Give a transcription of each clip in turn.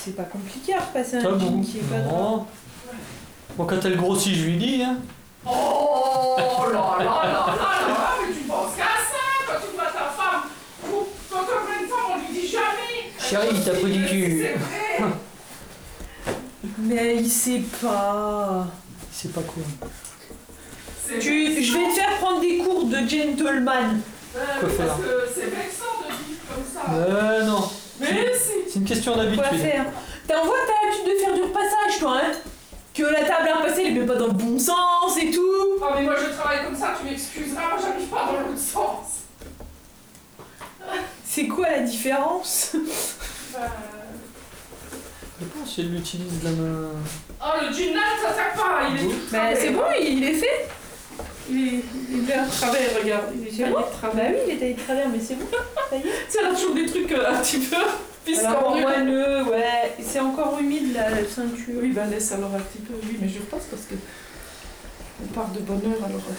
c'est pas compliqué à repasser un T'as jean bon. qui est pas droit. Bon, quand elle grossit, je lui dis, hein. Oh là là là là là, mais tu penses qu'à ça quand tu vois ta femme. Ou quand on voit une femme, on lui dit jamais. Chérie, t'as pris du cul. C'est vrai. Mais il sait pas. C'est pas cool. C'est Je vais te faire prendre des cours de gentleman. Quoi faire? Parce que c'est vexant de vivre comme ça. Non. Mais si. C'est une question Quoi d'habitude. faire? T'envoies ta l'habitude de faire du repassage, toi, hein? Que la table à repasser, elle est même pas dans le bon sens et tout. Ah mais moi je travaille comme ça, tu m'excuseras, moi j'arrive pas dans l'autre sens. C'est quoi la différence? Je pense qu'elle utilise la main. Oh le jean là, ça sert pas, il est tout Bah travers. c'est bon, il est fait. Il est à travers, regarde. Il est C'est taillé bon de travers. Bah oui, il est taillé de travers, mais c'est bon. Ça y est. C'est là toujours des trucs un petit peu Alors, piscants. moelleux, ouais. C'est encore humide la ceinture. Oui, bah laisse alors un petit peu, oui, mais je repasse parce que on part de bonne heure alors.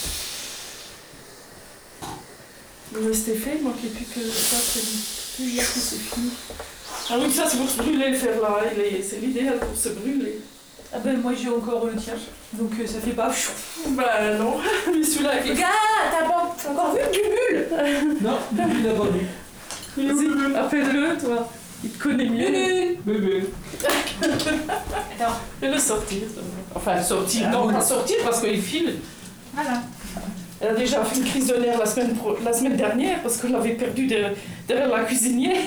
Le reste est fait, moi qui ai plus que ça, c'est plus que c'est fini. Ah oui, ça c'est pour se brûler le fer là, c'est l'idéal pour se brûler. Ah ben moi j'ai encore le tien. Donc ça fait pas. Bah non, mais celui-là il fait. Gars, t'as pas encore vu le bubule? Non, il l'a pas vu. Vas-y, appelle-le toi. Il te connaît mieux. Lulu. Bébé. Attends. Fais-le sortir. Enfin, sortir, non, pas sortir parce qu'il file. Voilà. Elle a déjà fait une crise de nerfs la semaine dernière parce qu'on l'avait perdu derrière la cuisinière.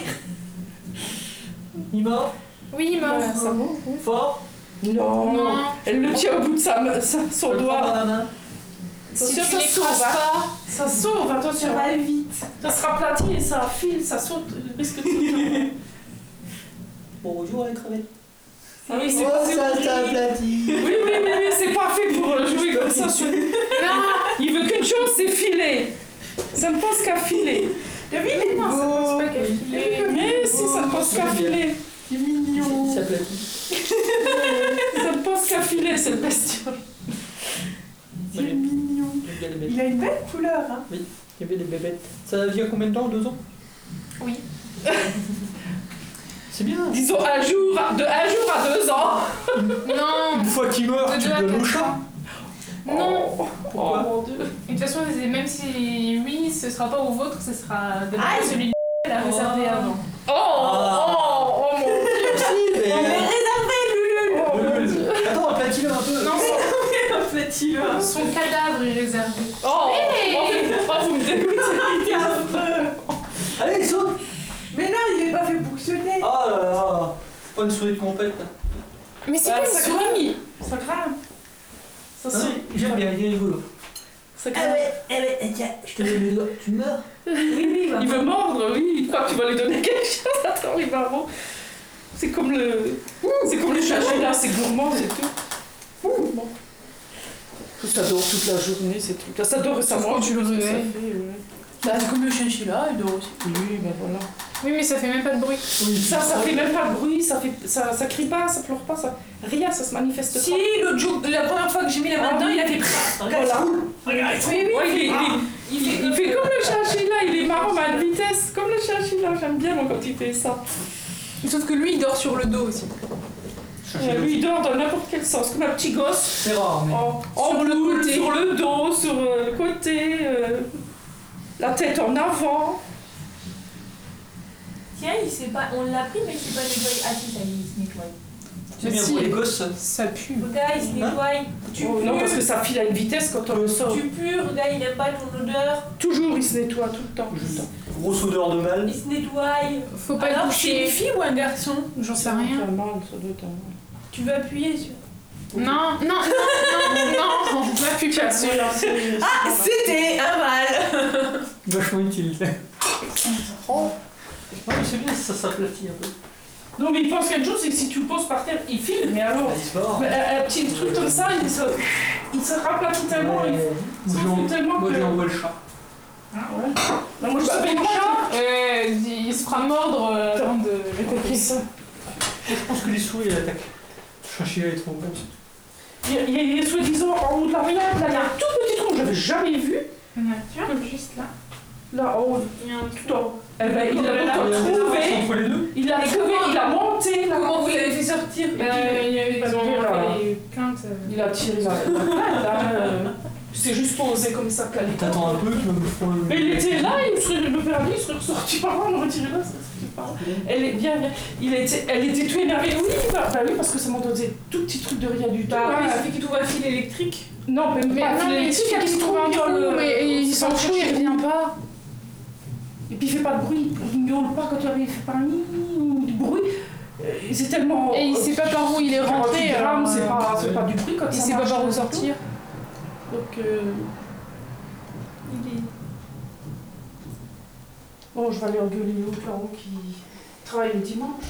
Il mord. Oui, il m'a. Ouais, ça va. Fort. Non. Non. Elle le tient au bout de son doigt. Dans la main. Si Attention, tu ça l'écrases sauve, hein. pas, Ça sauve, attention. Ça va vite. Ça se raplatit et ça file, ça saute. Le risque de sauter. Bonjour les crevettes. Ah oui, c'est Oh, pas ça fait. s'aplatit. Oui, mais c'est pas fait pour jouer comme ça. non, Il veut qu'une chose, c'est filer. Ça ne pense qu'à filer. T'as vu, il est non, ça beau. pense pas qu'à filer. Mais si, ça ne pense qu'à filer. Il est mignon. Il s'aplatit. Ça ne pense qu'à filer, cette bestiole. Il est mignon. J'aime bien les bêtes. Il a une belle couleur, hein. Il y avait des bébêtes. Ça vit à combien de temps? 2 ans? Oui. C'est bien. Disons de 1 jour à 2 ans. Non. Une fois qu'il meurt, De tu deux à le donnes au quatre chat. ans. Non. Pourquoi? Oh mon Dieu. Et de toute façon, même si oui, ce sera pas au vôtre, ce sera de Ah, celui de elle a réservé avant. Oh mon Dieu. Si, mais... On est réservé, Lulu. Oh mon Dieu. Attends, aplatis-le un peu. Non, En fait, il a. son cadavre est réservé. Oh, Hey. oh, vous me dégoûtez. Allez, saute. Mais non, il est pas fait pour sauter. Oh là là. C'est pas une souris de compète. Mais c'est Ah, pas ça une souris. grimpe. Ça grimpe. Ça Hein? J'aime bien, il est rigolo. Ça grimpe. tiens, je te donne les doigts. Tu meurs? Oui, Il veut mordre, oui. Il croit que tu vas lui donner quelque chose. Attends, il va bon. C'est comme le chinchilla, c'est gourmand, c'est tout. Bon. Ça dort toute la journée, ces trucs-là. Ça dort récemment. Quand tu le ça réveilles. fait, ouais. Bah, c'est comme le chinchilla, il dort aussi. Oui, ben voilà. Oui, mais ça fait même pas de bruit. Ça fait même pas de bruit, ça crie pas, ça pleure pas, ça. Rien, ça se manifeste Si, pas. l'autre jour, la première fois que j'ai mis la main dedans, il a fait. Voilà. Regarde, Oui, oui, il fait comme le chinchilla, il est marrant, mais à une vitesse, comme le chinchilla, j'aime bien moi quand il fait ça. Sauf que lui, il dort sur le dos aussi. Lui, il dort dans n'importe quel sens, comme un petit gosse. C'est rare, mais... En Sur le boule, côté. sur le dos, sur le côté, la tête en avant. Tiens, il sait pas, on l'a pris mais il sait pas nettoyer. Ah si, ça y est, il se nettoie. C'est bien Si. pour les gosses. Ça pue. Regarde, il se nettoie. Tu Oh, pues. non, parce que ça file à une vitesse quand on le sort. Tu pues, regarde, il n'aime pas ton odeur. Toujours, il se nettoie tout le temps. Grosse odeur de mal. Il se nettoie. Faut pas le Alors, c'est une coucher. fille ou un garçon? J'en sais rien. Tu veux appuyer sur. Non, non, non, non, non, on va plus là-dessus. Ah, c'était un mâle. Vachement utile. Oh. Ouais, mais c'est bien, ça s'aplatit un peu. Non, mais il pense quelque chose, c'est que si tu le poses par terre, il file, mais alors. Il se barre. Un petit truc comme ça, il se raplatit tellement, il s'enfuit tellement Moi, que. je l'envoie le chat. Ah ouais. Non, moi je savais le le chat. Il se fera mordre avant de J'ai compris ça. Je pense que les souris, elles attaquent. Le chinchilla est trop bon. Il y a soi-disant en haut de la riade, là, il y a un tout petit trou que j'avais jamais vu. juste là. Là, en haut. Il y a un Tout en haut. Eh ben, il Il y a a trouvé. entre les deux. Il a trouvé, il a monté là. Comment vous Ils ont les plaintes. Il a tiré la plainte, là. C'est juste posé comme ça, calé. T'attends un peu, tu vas me faire le... Mais il était là, le père il serait ressorti par là, on l'aurait tiré là, ça serait pas. Elle est bien. Elle était tout énervée. Oui, oui, parce que ça m'a donné tout petit truc de rien du tout. Bah, il suffit qu'il trouve un fil électrique. Non, mais il suffit qu'il se trouve un trou, mais il s'en fout, il revient pas. Et puis il fait pas de bruit, il miaule pas quand il fait pas un ou du bruit. C'est tellement. Et il sait pas par où il est rentré. C'est pas du bruit quand il ça sait pas marche par où et sortir. tout. Donc. Il est. Bon, je vais aller engueuler l'autre là-haut qui travaille le dimanche.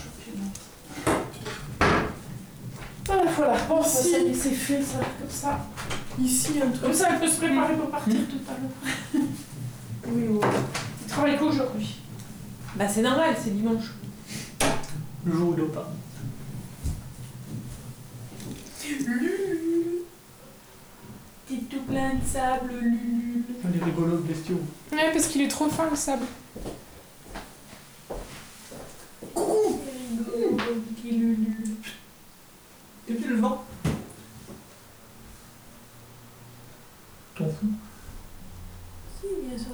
Voilà, bon, ça y est, c'est fait, ça, comme ça. Ici, un truc. Comme ça, elle peut se préparer pour partir tout à l'heure. Oui, oui. Il travaille qu'aujourd'hui. Bah c'est normal, c'est dimanche. Le jour où il est pas. Lulu. T'es tout plein de sable, Lulu. Elle est rigolo, le bestiau. Ouais, parce qu'il est trop fin le sable. Coucou. Petit Lulu. Et puis le vent. T'en fous. Si, bien sûr.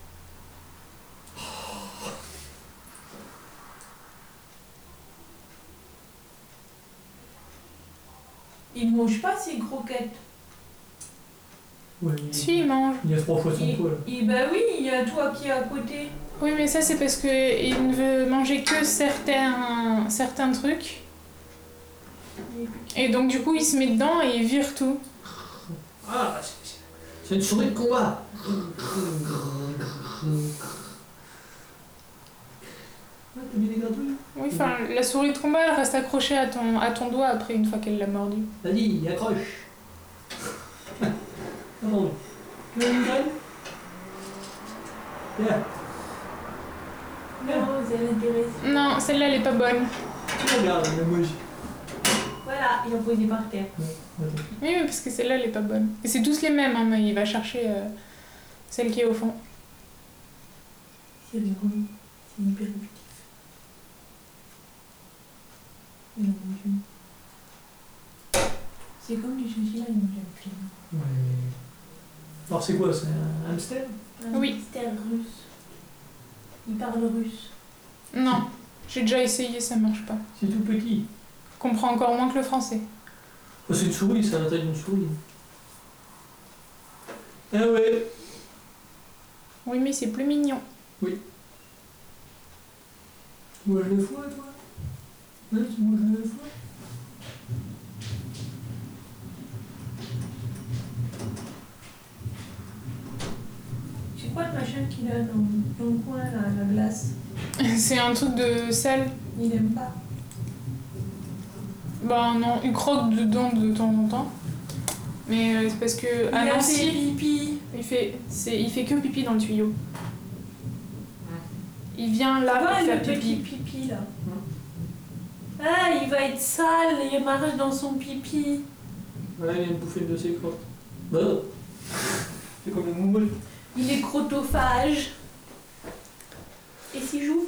Il mange pas ces croquettes. Ouais, Si, il mange. il y a 3 fois son poids là. Bah oui, il y a toi qui est à côté. Oui, mais ça, c'est parce qu'il ne veut manger que certains trucs. Et donc, du coup, il se met dedans et il vire tout. Ah, c'est une souris de combat. Ah, t'as mis des gratouilles? Oui, enfin, la souris de combat, elle reste accrochée à ton doigt après, une fois qu'elle l'a mordu. Vas-y, accroche. Attends. Tu veux une graine? Viens. Non, c'est intéressant. Non, celle-là, elle est pas bonne. Regarde, le emoji. Voilà, il a posé par terre. Oui, mais parce que celle-là, elle est pas bonne. Et c'est tous les mêmes, hein, mais il va chercher celle qui est au fond. C'est rigolo. C'est hyper répétitif. Il en mange une. C'est comme les chinchillas, ils mangent un film. Ouais. Alors c'est quoi? C'est un hamster? Oui. Hamster russe. Il parle russe. Non, j'ai déjà essayé, ça marche pas. C'est tout petit. Je comprends encore moins que le français. Oh, c'est une souris, c'est la taille d'une souris. Ah ouais. Oui, mais c'est plus mignon. Tu manges le foie, toi? Ouais, tu manges le foie? C'est quoi le machin qu'il a dans le coin, là, la glace? C'est un truc de sel. Il aime pas. Bah non, il croque dedans de temps en temps. Mais c'est parce que Il à a fait Nancy, pipi. il fait que pipi dans le tuyau. Il vient là Ah, pour le faire petit pipi. pipi, là. Ah, il va être sale, il marche dans son pipi. Ouais, il y a une bouffée de ses crottes. Bah. C'est comme une moumoule. Il est chrotophage. Et s'il joue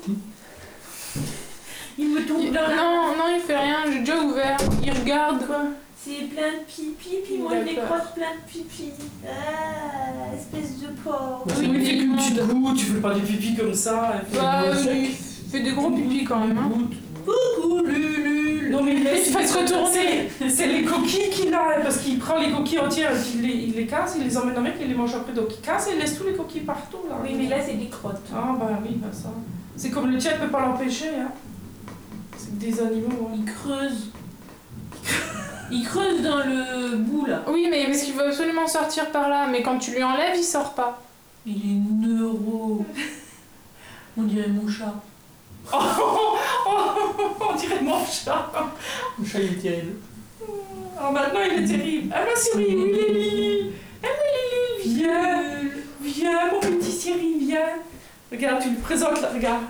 il me tombe dans la... Non, il fait rien, j'ai déjà ouvert. Il regarde. Quoi? C'est plein de pipi, puis moi je les D'accord. crotte plein de pipi. Ah, espèce de porc. Bah, Oui, mais il tu demande. te goûtes, tu fais pas des pipis comme ça. Elle fait Bah, des gros il secs. fait des gros pipis quand même. Hein. Coucou Lulu. Non mais il laisse Il va se retourner. C'est les coquilles qu'il a, parce qu'il prend les coquilles entières, il les casse, il les emmène dans le mec, il les mange après, donc il casse et il laisse tous les coquilles partout là. Oui, mais là c'est des crottes. Ah bah oui, bah ça. C'est comme le tien, peut pas l'empêcher, hein. C'est des animaux, hein. Il creuse. Il creuse dans le bout là. Oui, mais parce qu'il veut absolument sortir par là. Mais quand tu lui enlèves, il sort pas. Il est neuro. On dirait mon chat. On dirait mon chat. Le chat, il est terrible. Alors maintenant il est terrible. Ah ma souris, oui Lily. Ah oui Lily, viens. Viens mon petit Cyril, viens. Regarde, tu lui présentes là, regarde.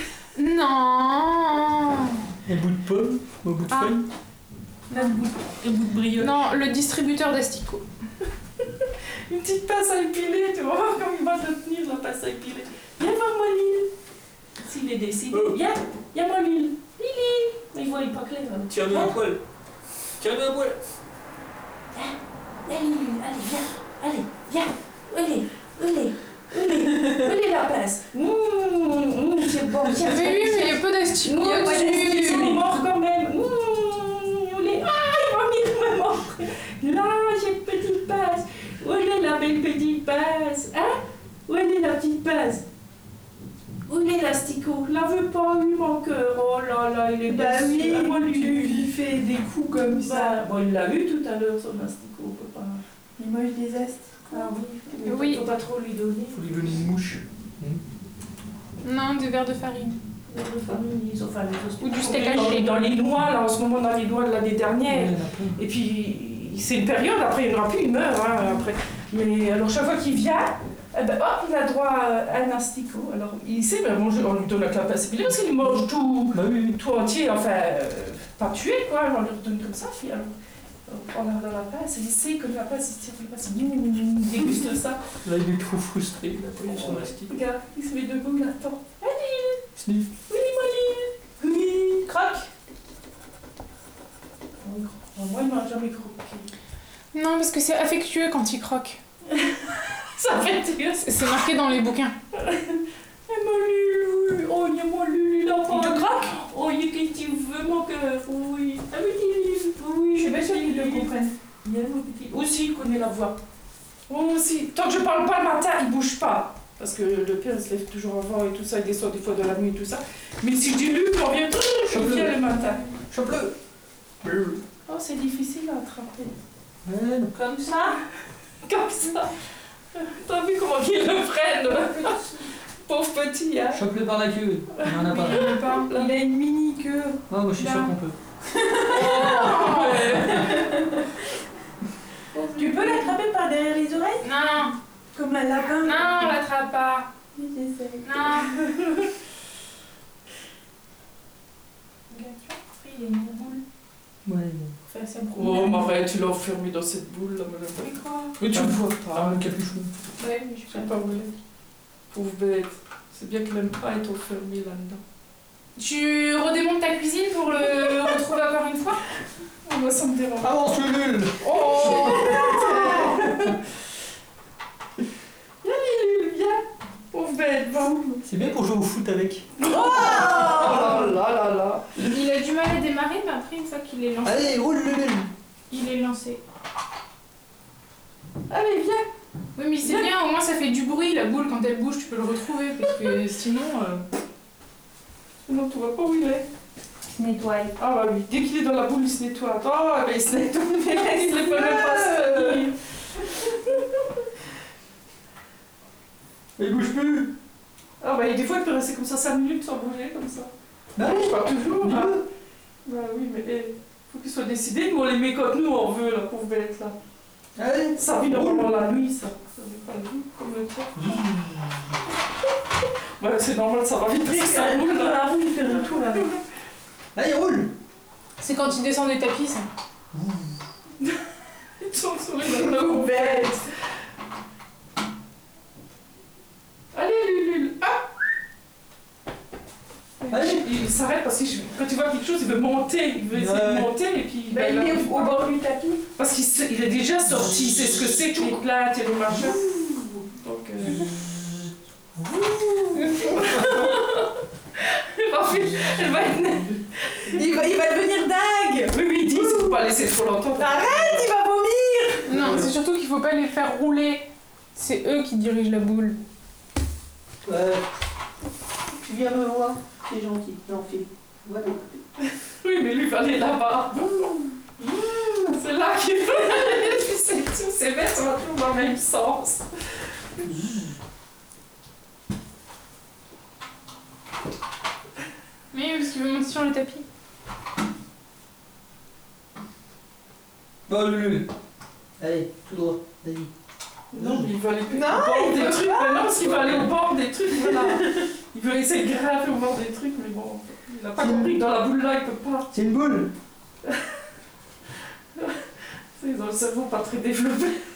Non. Un bout de pomme, un bout de Ah. feuille. Un bout de brioche. Non, le distributeur d'asticots. Une petite pince à épiler, tu vas voir comme il va te tenir la pince à épiler. Viens voir moi Lille. S'il est décidé, viens moi Lille. Lily. Mais il voit pas clair. Hein. Tire-le un poil. Tire-le un poil. Allez, viens. Allez, viens. Allez. Où est la place? C'est bon, viens. Mais oui, mais il y a peu d'astuces. Nous, Il y a ils dessus. sont morts quand même. Où est... Ah, il va venir me mordre. Là, j'ai une petite passe. Où est la belle petite passe? Hein? Où est la petite passe? Où est l'asticot? La veut pas, lui, mon cœur. Oh là là, il est Bah oui, moi, il fait des coups comme ça. Bon, il l'a vu tout à l'heure, son asticot. On peut pas... Il mange des asticots. Ah oui, Oui. faut pas trop lui donner. Faut lui donner une mouche. Non, des verres de farine. Les familles, ils ont fait les Ou du steak haché. Dans les noix, là, en ce moment, dans les noix de l'année dernière. Il y en a plein. Et puis, c'est une période, après, il n'y en aura plus, il meurt. Hein, après. Mais alors, chaque fois qu'il vient, eh ben, hop, il a droit à un asticot. Alors, il sait, mais manger, on lui donne la capacité parce qu'il mange tout, Bah oui, oui. tout entier, enfin, pas tué, quoi. On lui redonne comme ça, puis alors, on l'a dans la passe, et il sait que la passe, il se tire la passe, il déguste ça. Là, il est trop frustré. Il a pas eu son mastic. Regarde, il se met debout, il attend. Sniff. Oui, croque. Moi, il m'a jamais croqué. Non, parce que c'est affectueux quand il croque. Ça fait Dieu. C'est marqué dans les bouquins. Et mon Lulu, oh, il y a mon Lulu là. Il te croque? Oh, il y a qui tu veux mon cœur, oui. Ah oui, oui. Je suis pas sûre qu'ils le comprennent. Il y a mon petit. Aussi, il connaît la voix. Oh, aussi. Tant que je parle pas le matin, il bouge pas. Parce que le père, il se lève toujours avant et tout ça, il descend des fois de la nuit et tout ça. Mais si je dis Lulu, on vient, je viens le matin. Chope-le. Oh, c'est difficile à attraper. Ouais, non. Comme ça. Comme ça. T'as vu comment ils le prennent? Pauvre petit, hein. Chope-le par la queue. Il en a pas. Il a une mini queue. Ah, moi, je suis sûr qu'on peut. Tu peux l'attraper par derrière les oreilles? Non, Comme un lapin. non, on l'attrape pas. Oui, j'essaie. Non. Il y a une boule. Ouais, Enfin, ça Oh, mais arrête, tu l'as enfermé dans cette boule là, madame. Mais quoi? Mais tu le vois Ah, pas. le capuchon. Ouais, mais je Je sais pas où elle est. Pauvre bête. C'est bien qu'elle n'aime pas être enfermée là-dedans. Tu redémontes ta cuisine pour le retrouver encore une fois? Oh, moi, ça me dérange. Avance, Lulu. Oh! Viens, Lulu, viens. Pauvre bête, va. C'est bien pour jouer au foot avec. Oh là là là. Il a du mal à démarrer, mais après, une fois qu'il est lancé, Allez, roule, Lulu. il est lancé. Allez, viens. Oui, mais c'est bien, au moins ça fait du bruit, la boule, quand elle bouge, tu peux le retrouver, parce que sinon... Sinon, tu vois pas où il est. se nettoie. Ah bah oui, dès qu'il est dans la boule, il se nettoie. Oh, mais il se nettoie, mais il ne peut même pas se tenir. Il bouge plus. Ah bah des fois, il peut rester comme ça 5 minutes sans bouger, comme ça. Bah oui, Pas toujours, il hein. peut. Bah oui, mais faut qu'il soit décidé. Nous, on les met quand nous, on veut, la pauvre bête, là. Allez, Ça vit normalement la nuit, ça. Ça vit pas la nuit, comme le tien. Bah c'est normal, ça va vite, parce que ça roule, dans là. la rue, il fait un tour là. allez, roule. C'est quand il descend des tapis, ça. Ils sont sur les pauvre bête. Allez, Lulu. Ah Allez. il s'arrête parce que quand il voit quelque chose, il veut monter. Il veut essayer de Ouais. monter et puis... Bah, il est au bord du tapis. Parce qu'il est déjà sorti, il sait ce que c'est que les plates et les machins. Donc... Elle va être... Il va devenir dingue. Oui, oui, il dit, il faut pas laisser trop longtemps. Arrête, il va vomir. Non, c'est surtout qu'il faut pas les faire rouler. C'est eux qui dirigent la boule. Ouais. Tu viens me voir, c'est gentil. Non, file. Va de l'autre côté. Oui, mais lui, il va aller là-bas. C'est là qu'il veut aller. Tu sais, tous ces bêtes sont toujours dans le même sens. Mais parce qu'il veut monter sur le tapis. Bon, Lulu. Allez, tout droit. Vas-y. Non, mais il veut aller plus Non, au bord il des veut trucs. pas. Mais non, s'il va aller au bord des trucs, voilà. Il veut essayer de grimper au bord des trucs, mais bon, il n'a pas compris que dans la boule là, il peut pas. C'est une boule. C'est dans le cerveau pas très développé.